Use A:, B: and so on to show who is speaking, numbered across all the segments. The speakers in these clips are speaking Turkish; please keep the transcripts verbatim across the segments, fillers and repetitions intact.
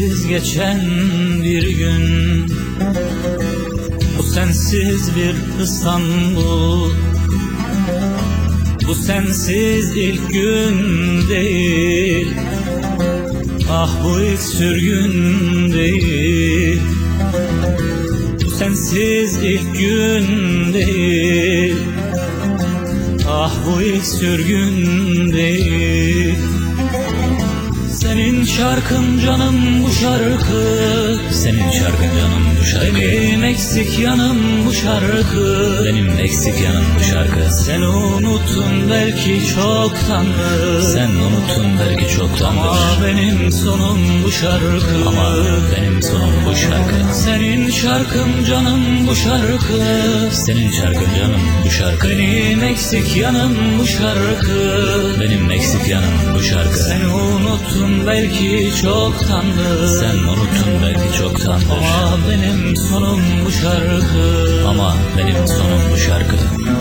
A: sensiz geçen bir gün, bu sensiz bir İstanbul, bu sensiz ilk gün değil, ah bu ilk sürgün değil. Bu sensiz ilk gün değil, ah bu ilk sürgün değil. Senin şarkın canım bu şarkı,
B: Senin şarkın canım bu şarkı,
A: benim eksik yanım bu şarkı,
B: benim eksik yanım bu şarkı.
A: sen unuttun belki çoktandır,
B: Sen unuttun belki çoktandır,
A: ama benim sonum bu şarkı,
B: ama benim sonum bu şarkı.
A: senin şarkın canım bu şarkı,
B: Senin şarkın canım bu şarkı,
A: benim eksik yanım bu şarkı,
B: benim eksik yanım bu şarkı.
A: sen unuttun belki çoktandır,
B: Sen unuttun belki çoktandır,
A: ama benim sonum bu şarkı,
B: ama benim sonum bu şarkı.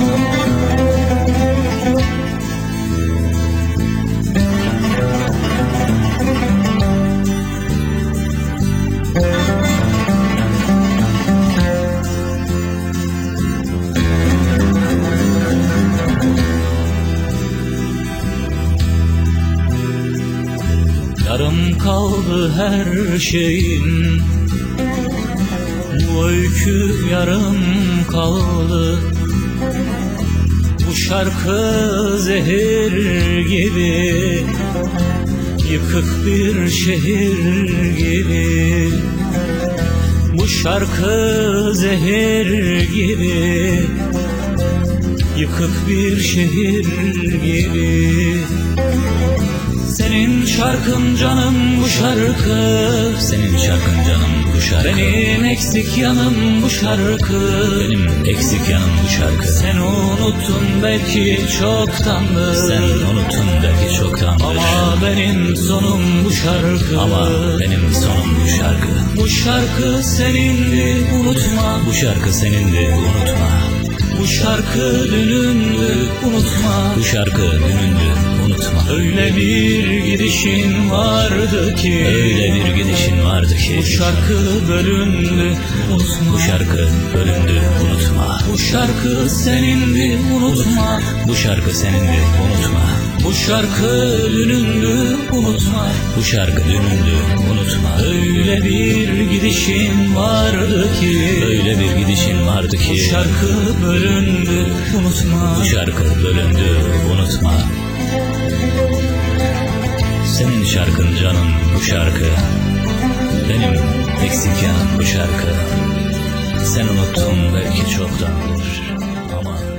A: yarım kaldı her şeyin, bu öykü yarım kaldı. Bu şarkı zehir gibi, yıkık bir şehir gibi. Bu şarkı zehir gibi, yıkık bir şehir gibi. Senin şarkın canım bu şarkı,
B: Senin şarkın canım bu şarkı,
A: benim eksik yanım bu şarkı,
B: benim eksik yanım bu şarkı.
A: sen unuttun belki çoktandır,
B: Sen unuttun belki çoktandır,
A: ama benim sonum bu şarkı,
B: ama benim sonum bu şarkı.
A: bu şarkı senindi unutma,
B: Bu şarkı senindi unutma,
A: bu şarkı dünündü unutma.
B: bu şarkı dünündü unutma.
A: Öyle bir gidişin vardı ki,
B: Öyle bir gidişin vardı ki,
A: bu şarkı bölündü unutma.
B: bu şarkı bölündü unutma.
A: Bu şarkı senindi unutma,
B: Bu şarkı senindi unutma,
A: bu şarkı dünündü unutma.
B: bu şarkı dünündü unutma.
A: Öyle bir gidişin vardı ki,
B: Öyle bir gidişin vardı
A: bu
B: ki,
A: şarkı bölündü unutma.
B: bu şarkı bölündü unutma. Senin şarkın canım bu şarkı, benim eksik yanım bu şarkı. Sen unuttun belki çoktandır, ama